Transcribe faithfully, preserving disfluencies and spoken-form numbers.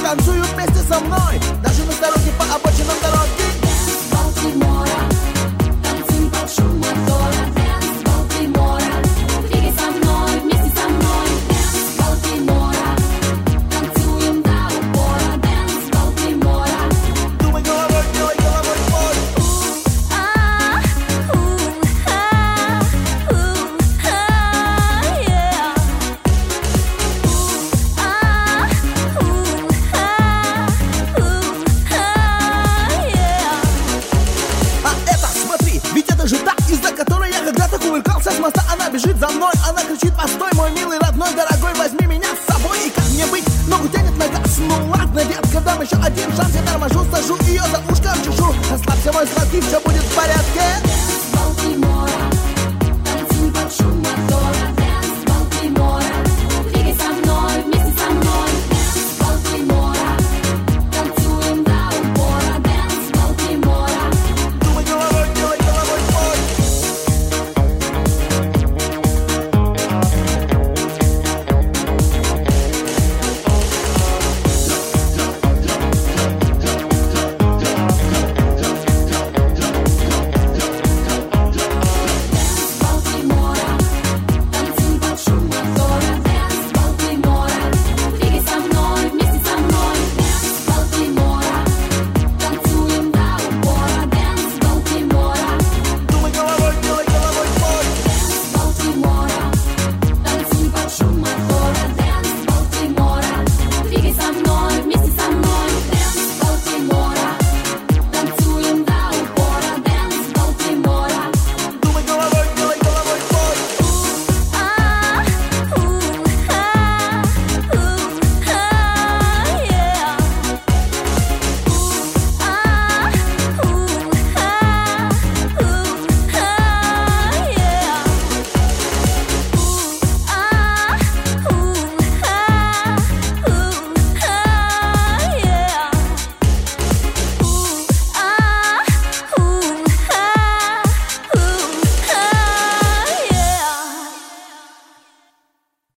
танцуют вместе со мной, даже на дороге по обочинам дороги. Танцуем под шум мотора. Dance Балтимора, двигай со мной, вместе со мной. Dance Балтимора, танцуем до упора. Dance Балтимора. Думай головой, делай головой твой. Из-за которой я когда-то кувыркался с моста. Она бежит за мной, она кричит: постой, мой милый, родной, дорогой, возьми меня с собой. И как мне быть? Ногу тянет на газ, ну ладно, детка, дам еще один шанс.